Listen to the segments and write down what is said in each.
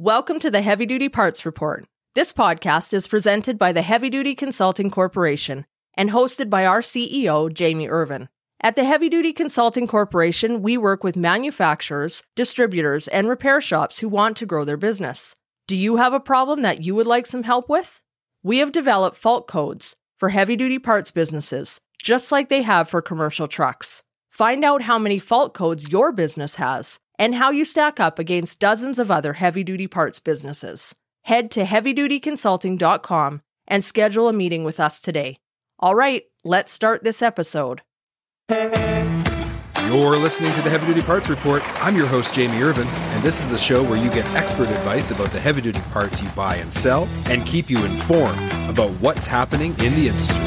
Welcome to the Heavy Duty Parts Report. This podcast is presented by the Heavy Duty Consulting Corporation and hosted by our CEO, Jamie Irvin. At the Heavy Duty Consulting Corporation, we work with manufacturers, distributors, and repair shops who want to grow their business. Do you have a problem that you would like some help with? We have developed fault codes for heavy-duty parts businesses, just like they have for commercial trucks. Find out how many fault codes your business has and how you stack up against dozens of other heavy-duty parts businesses. Head to heavydutyconsulting.com and schedule a meeting with us today. All right, let's start this episode. You're listening to the Heavy Duty Parts Report. I'm your host, Jamie Irvin, and this is the show where you get expert advice about the heavy-duty parts you buy and sell and keep you informed about what's happening in the industry.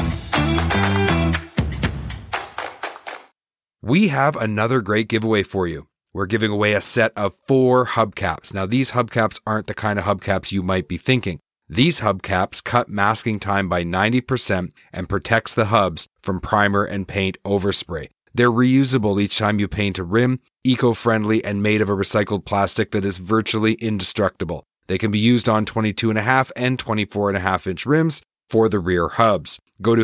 We have another great giveaway for you. We're giving away a set of 4 hubcaps. Now, these hubcaps aren't the kind of hubcaps you might be thinking. These hubcaps cut masking time by 90% and protects the hubs from primer and paint overspray. They're reusable each time you paint a rim, eco-friendly, and made of a recycled plastic that is virtually indestructible. They can be used on 22.5 and 24.5-inch rims for the rear hubs. Go to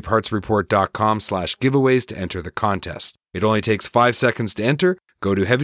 heavydutypartsreport.com/giveaways to enter the contest. It only takes 5 seconds to enter. Go to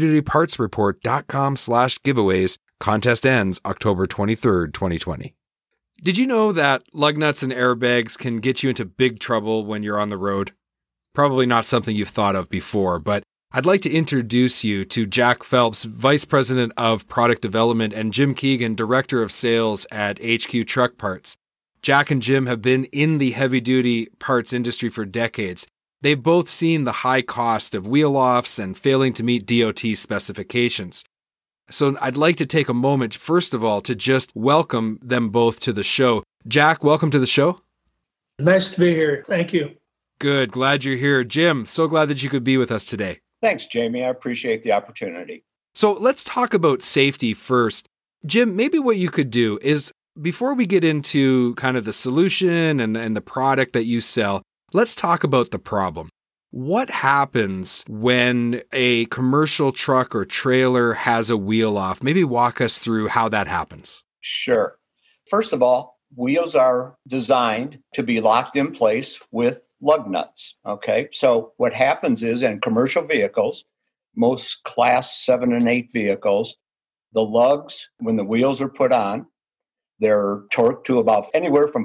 heavydutypartsreport.com/giveaways. Contest ends October 23rd, 2020. Did you know that lug nuts and airbags can get you into big trouble when you're on the road? Probably not something you've thought of before, but I'd like to introduce you to Jack Phelps, Vice President of Product Development, and Jim Keegan, Director of Sales at HQ Truck Parts. Jack and Jim have been in the heavy-duty parts industry for decades. They've both seen the high cost of wheel-offs and failing to meet DOT specifications. So I'd like to take a moment, first of all, to just welcome them both to the show. Jack, welcome to the show. Nice to be here. Thank you. Good. Glad you're here. Jim, so glad that you could be with us today. Thanks, Jamie. I appreciate the opportunity. So let's talk about safety first. Jim, maybe what you could do is, before we get into kind of the solution and the product that you sell, let's talk about the problem. What happens when a commercial truck or trailer has a wheel off? Maybe walk us through how that happens. Sure. First of all, wheels are designed to be locked in place with lug nuts. Okay. So what happens is in commercial vehicles, most class 7 and 8 vehicles, the lugs, when the wheels are put on, they're torqued to about anywhere from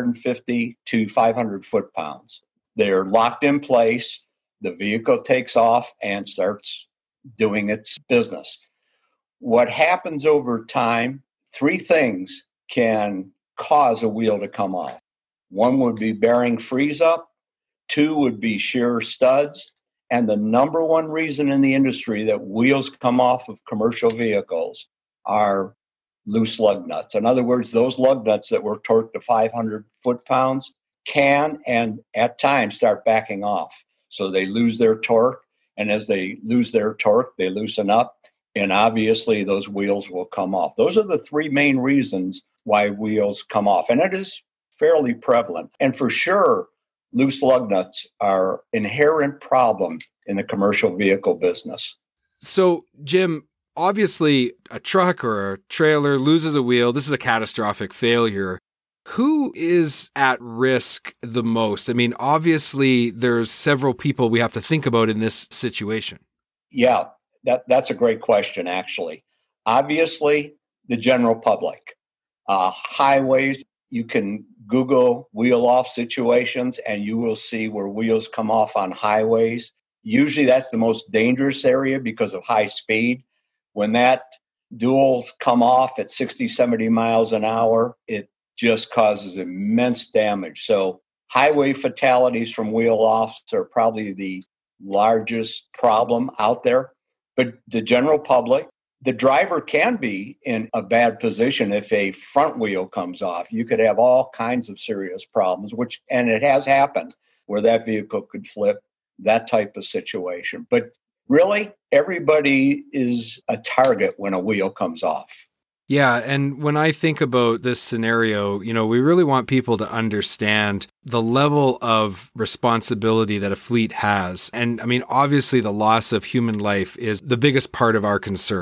450 to 500 foot-pounds. They're locked in place. The vehicle takes off and starts doing its business. What happens over time, 3 things can cause a wheel to come off. 1 would be bearing freeze up. 2 would be shear studs. And the number 1 reason in the industry that wheels come off of commercial vehicles are loose lug nuts. In other words, those lug nuts that were torqued to 500 foot-pounds can and at times start backing off. So they lose their torque, and as they lose their torque, they loosen up, and obviously those wheels will come off. Those are the 3 main reasons why wheels come off, and it is fairly prevalent. And for sure, loose lug nuts are an inherent problem in the commercial vehicle business. So, Jim, obviously a truck or a trailer loses a wheel. This is a catastrophic failure. Who is at risk the most? I mean, obviously, there's several people we have to think about in this situation. Yeah, that's a great question, actually. Obviously, the general public. Highways, you can Google wheel-off situations, and you will see where wheels come off on highways. Usually, that's the most dangerous area because of high speed. When that duals come off at 60, 70 miles an hour, it just causes immense damage. So highway fatalities from wheel offs are probably the largest problem out there. But the general public, the driver can be in a bad position if a front wheel comes off. You could have all kinds of serious problems, and it has happened, where that vehicle could flip, that type of situation. But really, everybody is a target when a wheel comes off. Yeah, and when I think about this scenario, we really want people to understand the level of responsibility that a fleet has. And I mean, obviously the loss of human life is the biggest part of our concern.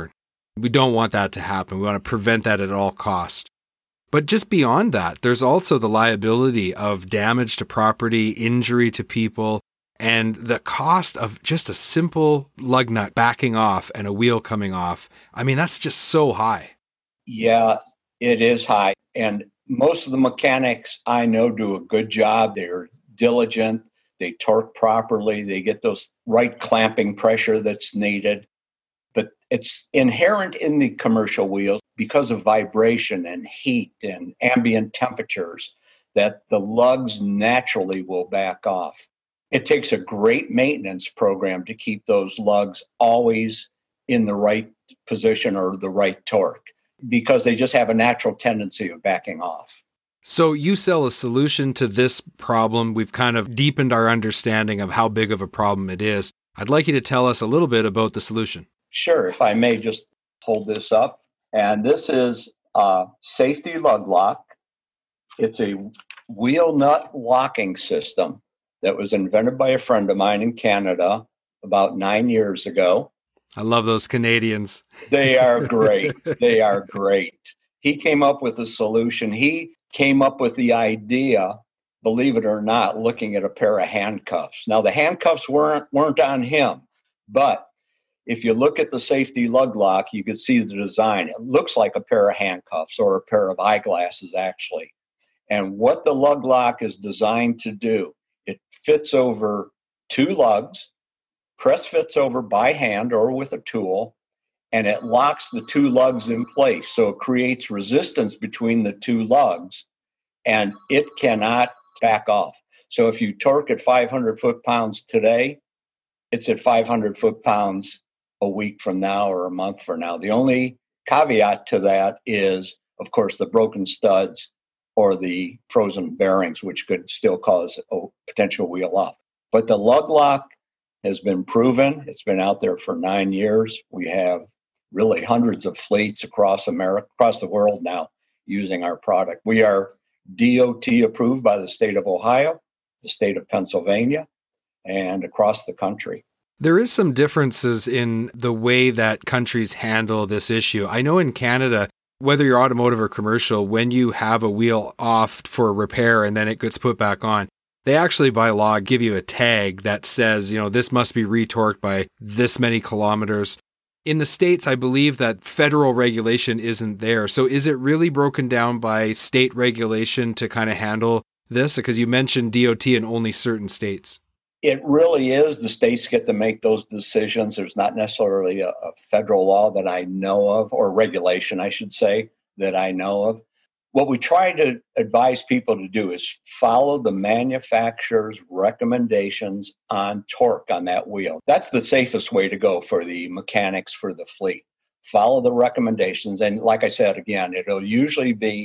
We don't want that to happen. We want to prevent that at all cost. But just beyond that, there's also the liability of damage to property, injury to people, and the cost of just a simple lug nut backing off and a wheel coming off. I mean, that's just so high. Yeah, it is high. And most of the mechanics I know do a good job. They're diligent. They torque properly. They get those right clamping pressure that's needed. But it's inherent in the commercial wheels because of vibration and heat and ambient temperatures that the lugs naturally will back off. It takes a great maintenance program to keep those lugs always in the right position or the right torque because they just have a natural tendency of backing off. So you sell a solution to this problem. We've kind of deepened our understanding of how big of a problem it is. I'd like you to tell us a little bit about the solution. Sure, if I may just hold this up. And this is a safety lug lock. It's a wheel nut locking system that was invented by a friend of mine in Canada about 9 years ago. I love those Canadians. They are great. They are great. He came up with a solution. He came up with the idea, believe it or not, looking at a pair of handcuffs. Now, the handcuffs weren't on him, but if you look at the safety lug lock, you can see the design. It looks like a pair of handcuffs or a pair of eyeglasses, actually. And what the lug lock is designed to do, it fits over two lugs, press fits over by hand or with a tool, and it locks the two lugs in place. So it creates resistance between the two lugs, and it cannot back off. So if you torque at 500 foot-pounds today, it's at 500 foot-pounds a week from now or a month from now. The only caveat to that is, of course, the broken studs or the frozen bearings, which could still cause a potential wheel off. But the lug lock has been proven. It's been out there for 9 years. We have really hundreds of fleets across America, across the world now using our product. We are DOT approved by the state of Ohio, the state of Pennsylvania, and across the country. There is some differences in the way that countries handle this issue. I know in Canada, whether you're automotive or commercial, when you have a wheel off for a repair and then it gets put back on, they actually by law give you a tag that says, this must be retorqued by this many kilometers. In the States, I believe that federal regulation isn't there. So is it really broken down by state regulation to kind of handle this? Because you mentioned DOT in only certain states. It really is. The states get to make those decisions. There's not necessarily a federal law that I know of, or regulation, I should say, that I know of. What we try to advise people to do is follow the manufacturer's recommendations on torque on that wheel. That's the safest way to go for the mechanics for the fleet. Follow the recommendations. And like I said, again, it'll usually be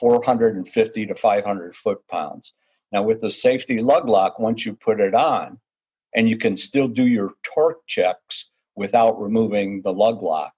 450 to 500 foot-pounds. Now, with the safety lug lock, once you put it on, and you can still do your torque checks without removing the lug lock.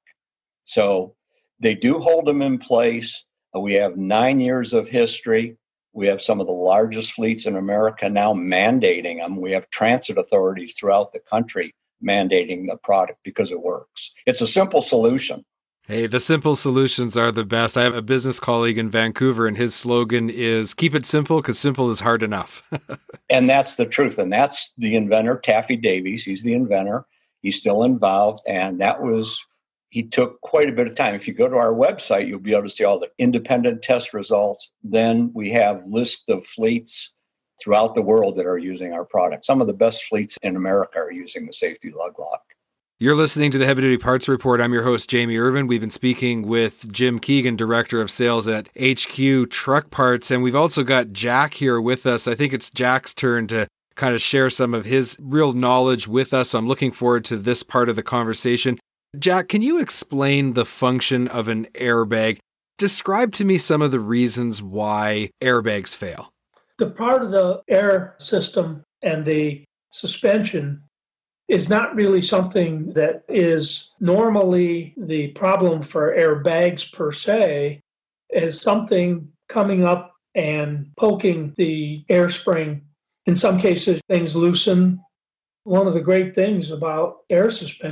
So they do hold them in place. We have 9 years of history. We have some of the largest fleets in America now mandating them. We have transit authorities throughout the country mandating the product because it works. It's a simple solution. Hey, the simple solutions are the best. I have a business colleague in Vancouver, and his slogan is, keep it simple because simple is hard enough. And that's the truth. And that's the inventor, Taffy Davies. He's the inventor. He's still involved. And he took quite a bit of time. If you go to our website, you'll be able to see all the independent test results. Then we have lists of fleets throughout the world that are using our product. Some of the best fleets in America are using the safety lug lock. You're listening to the Heavy Duty Parts Report. I'm your host, Jamie Irvin. We've been speaking with Jim Keegan, Director of Sales at HQ Truck Parts. And we've also got Jack here with us. I think it's Jack's turn to kind of share some of his real knowledge with us. So I'm looking forward to this part of the conversation. Jack, can you explain the function of an airbag? Describe to me some of the reasons why airbags fail. The part of the air system and the suspension is not really something that is normally the problem for airbags per se. Is something coming up and poking the air spring. In some cases, things loosen. One of the great things about air suspension,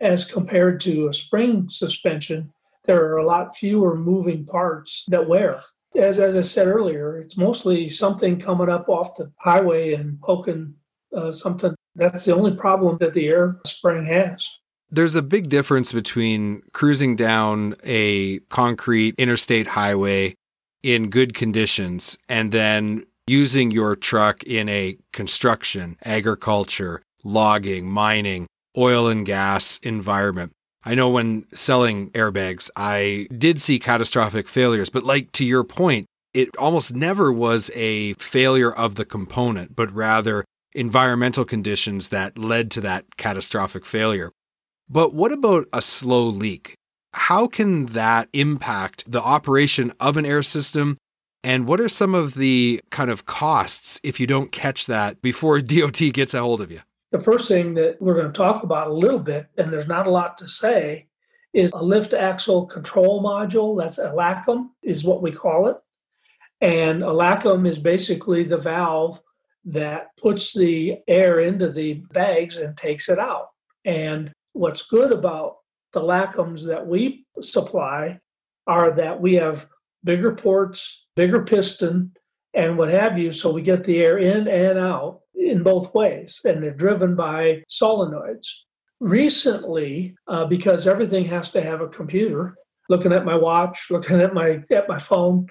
as compared to a spring suspension, there are a lot fewer moving parts that wear. As I said earlier, it's mostly something coming up off the highway and poking something. That's the only problem that the air spring has. There's a big difference between cruising down a concrete interstate highway in good conditions and then using your truck in a construction, agriculture, logging, mining, oil and gas environment. I know when selling airbags, I did see catastrophic failures, but like to your point, it almost never was a failure of the component, but rather environmental conditions that led to that catastrophic failure. But what about a slow leak? How can that impact the operation of an air system? And what are some of the kind of costs if you don't catch that before DOT gets a hold of you? The first thing that we're going to talk about a little bit, and there's not a lot to say, is a lift axle control module. That's a LACM, is what we call it. And a LACM is basically the valve that puts the air into the bags and takes it out. And what's good about the LACMs that we supply are that we have bigger ports, bigger piston, and what have you, so we get the air in and out in both ways, and they're driven by solenoids. Recently, because everything has to have a computer, looking at my watch, looking at my phone,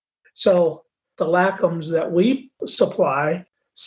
so the LACMs that we supply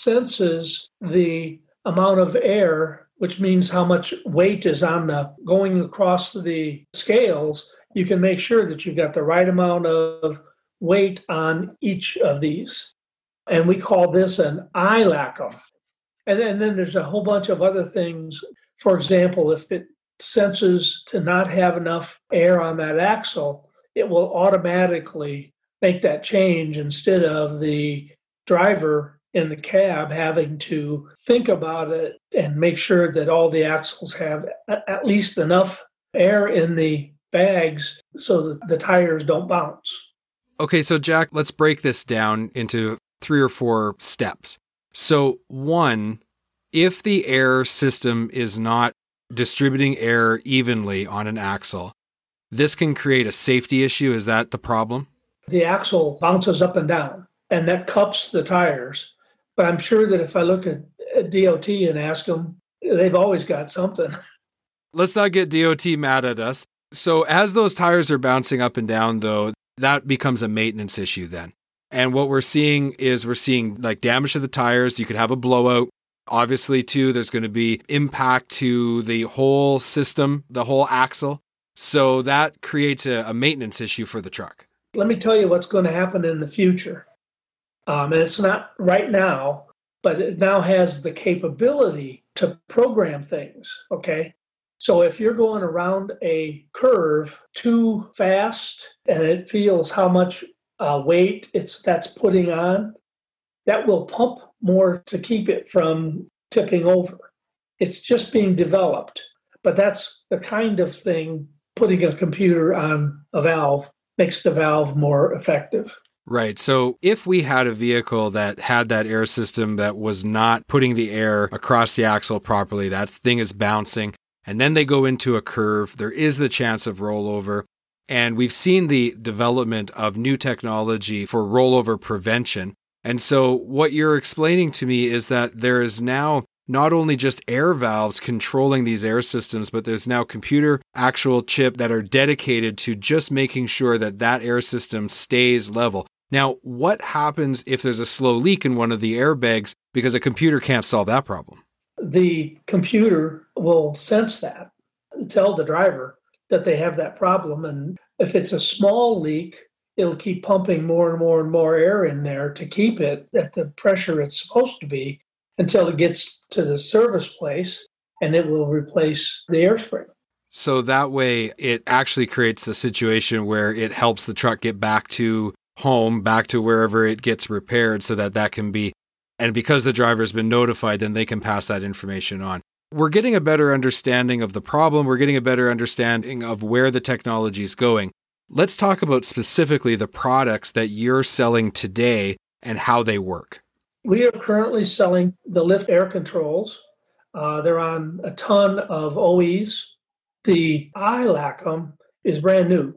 senses the amount of air, which means how much weight is on the going across the scales. You can make sure that you've got the right amount of weight on each of these. And we call this an iLACM. And then there's a whole bunch of other things. For example, if it senses to not have enough air on that axle, it will automatically make that change instead of the driver in the cab having to think about it and make sure that all the axles have at least enough air in the bags so that the tires don't bounce. Okay, so Jack, let's break this down into 3 or 4 steps. So 1, if the air system is not distributing air evenly on an axle, this can create a safety issue. Is that the problem? The axle bounces up and down, and that cups the tires. But I'm sure that if I look at DOT and ask them, they've always got something. Let's not get DOT mad at us. So as those tires are bouncing up and down, though, that becomes a maintenance issue then. And what we're seeing like damage to the tires. You could have a blowout. Obviously, too, there's going to be impact to the whole system, the whole axle. So that creates a maintenance issue for the truck. Let me tell you what's going to happen in the future. And it's not right now, but it now has the capability to program things, okay? So if you're going around a curve too fast and it feels how much weight that's putting on, that will pump more to keep it from tipping over. It's just being developed, but that's the kind of thing putting a computer on a valve makes the valve more effective. Right. So if we had a vehicle that had that air system that was not putting the air across the axle properly, that thing is bouncing, and then they go into a curve, there is the chance of rollover. And we've seen the development of new technology for rollover prevention. And so what you're explaining to me is that there is now not only just air valves controlling these air systems, but there's now computer actual chip that are dedicated to just making sure that that air system stays level. Now, what happens if there's a slow leak in one of the airbags because a computer can't solve that problem? The computer will sense that, tell the driver that they have that problem. And if it's a small leak, it'll keep pumping more and more and more air in there to keep it at the pressure it's supposed to be until it gets to the service place, and it will replace the air spring. So that way it actually creates the situation where it helps the truck get back to home, back to wherever it gets repaired so that can be, and because the driver's been notified, then they can pass that information on. We're getting a better understanding of the problem. We're getting a better understanding of where the technology is going. Let's talk about specifically the products that you're selling today and how they work. We are currently selling the lift air controls. They're on a ton of OEs. The iLACM is brand new.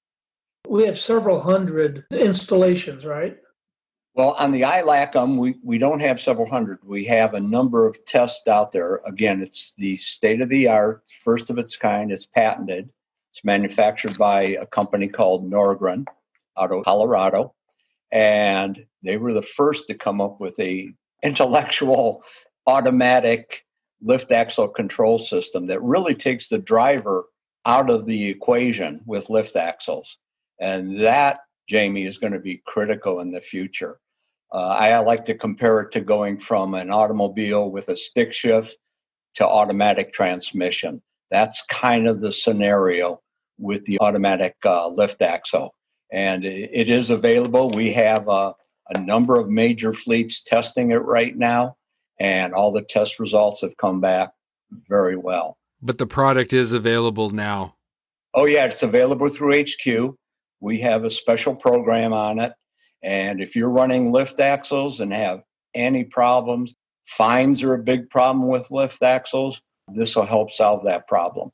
We have several hundred installations, right? Well, on the iLACM, we don't have several hundred. We have a number of tests out there. Again, it's the state-of-the-art, first of its kind. It's patented. It's manufactured by a company called Norgren out of Colorado. And they were the first to come up with a intellectual automatic lift axle control system that really takes the driver out of the equation with lift axles. And that, Jamie, is going to be critical in the future. I like to compare it to going from an automobile with a stick shift to automatic transmission. That's kind of the scenario with the automatic lift axle. And it is available. We have a number of major fleets testing it right now, and all the test results have come back very well. But the product is available now. Oh, yeah, it's available through HQ. We have a special program on it. And if you're running lift axles and have any problems, fines are a big problem with lift axles, this will help solve that problem.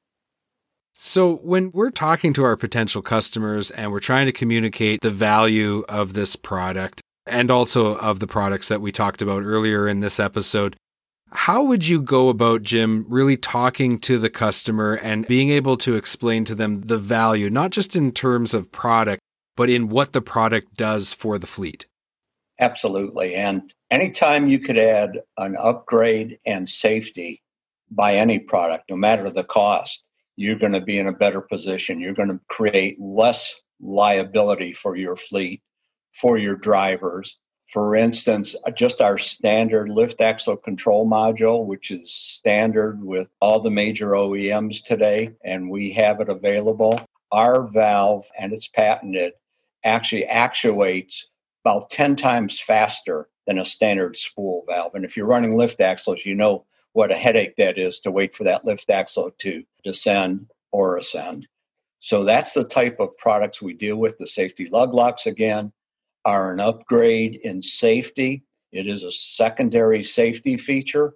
So when we're talking to our potential customers and we're trying to communicate the value of this product and also of the products that we talked about earlier in this episode, how would you go about, Jim, really talking to the customer and being able to explain to them the value, not just in terms of product, but in what the product does for the fleet? Absolutely. And anytime you could add an upgrade and safety by any product, no matter the cost, you're going to be in a better position. You're going to create less liability for your fleet, for your drivers. For instance, just our standard lift axle control module, which is standard with all the major OEMs today, and we have it available. Our valve, and it's patented, actually actuates about 10 times faster than a standard spool valve. And if you're running lift axles, you know what a headache that is to wait for that lift axle to descend or ascend. So that's the type of products we deal with. The safety lug locks, again, are an upgrade in safety. It is a secondary safety feature.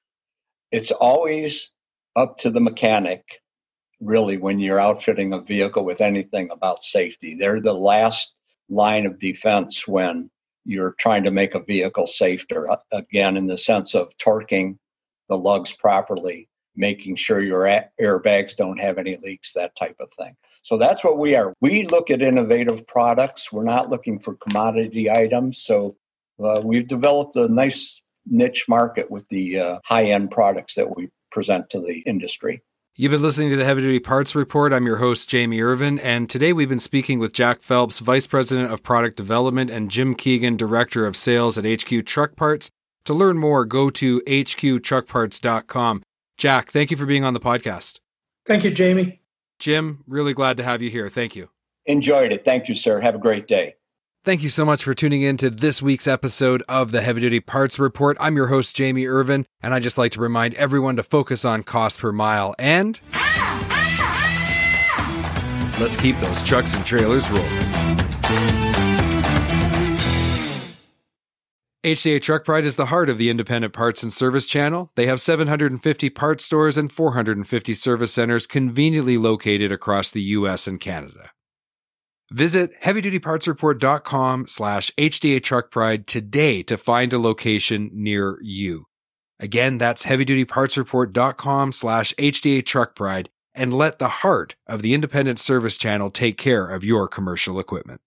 It's always up to the mechanic, really, when you're outfitting a vehicle with anything about safety. They're the last line of defense when you're trying to make a vehicle safer, again, in the sense of torquing the lugs properly, making sure your airbags don't have any leaks, that type of thing. So that's what we are. We look at innovative products. We're not looking for commodity items. So we've developed a nice niche market with the high-end products that we present to the industry. You've been listening to the Heavy Duty Parts Report. I'm your host, Jamie Irvin, and today we've been speaking with Jack Phelps, Vice President of Product Development, and Jim Keegan, Director of Sales at HQ Truck Parts. To learn more, go to hqtruckparts.com. Jack, thank you for being on the podcast. Thank you, Jamie. Jim, really glad to have you here. Thank you. Enjoyed it. Thank you, sir. Have a great day. Thank you so much for tuning in to this week's episode of the Heavy Duty Parts Report. I'm your host, Jamie Irvin, and I just like to remind everyone to focus on cost per mile and let's keep those trucks and trailers rolling. HCA Truck Pride is the heart of the independent parts and service channel. They have 750 parts stores and 450 service centers conveniently located across the U.S. and Canada. Visit heavydutypartsreport.com/HDA Truck Pride today to find a location near you. Again, that's heavydutypartsreport.com/HDA Truck Pride and let the heart of the independent service channel take care of your commercial equipment.